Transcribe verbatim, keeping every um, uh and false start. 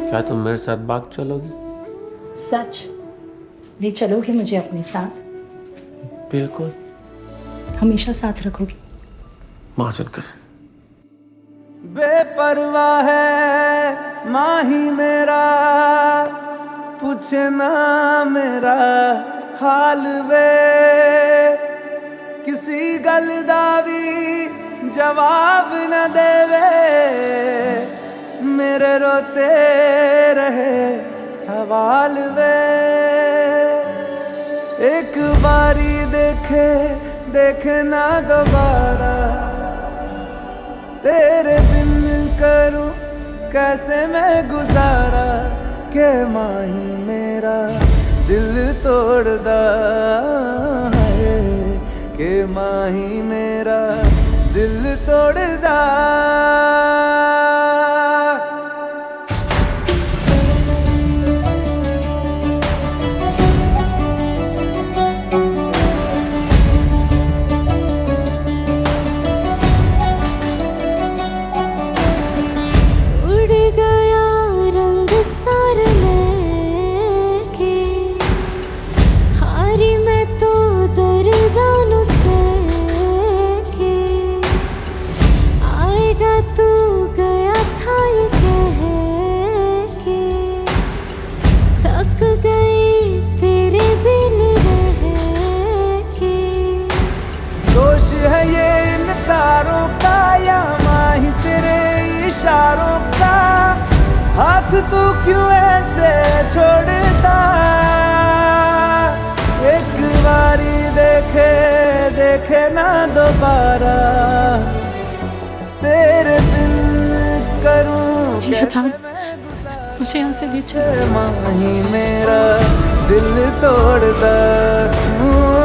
क्या तुम मेरे साथ बाग चलोगी? सच ले चलोगे मुझे अपने साथ? बिल्कुल। हमेशा साथ रखोगे? माजन कसम। बेपरवाह है माही मेरा, पूछे ना मेरा हाल वे, किसी गल दा भी जवाब न देवे, मेरे रोते रहे सवाल वे। एक बारी देखे देखे ना दोबारा, तेरे बिन करूं कैसे मैं गुजारा, के माही मेरा दिल तोड़दा है, के माही मेरा दिल तोड़दा। है ये इन तारों का या माही तेरे इशारों का, हाथ तू क्यों ऐसे छोड़ता, एक बारी देखे देखे ना दोबारा, तेरे बिन करूं कैसे मुझे यहाँ से ले चलो। माही मेरा दिल तोड़दा।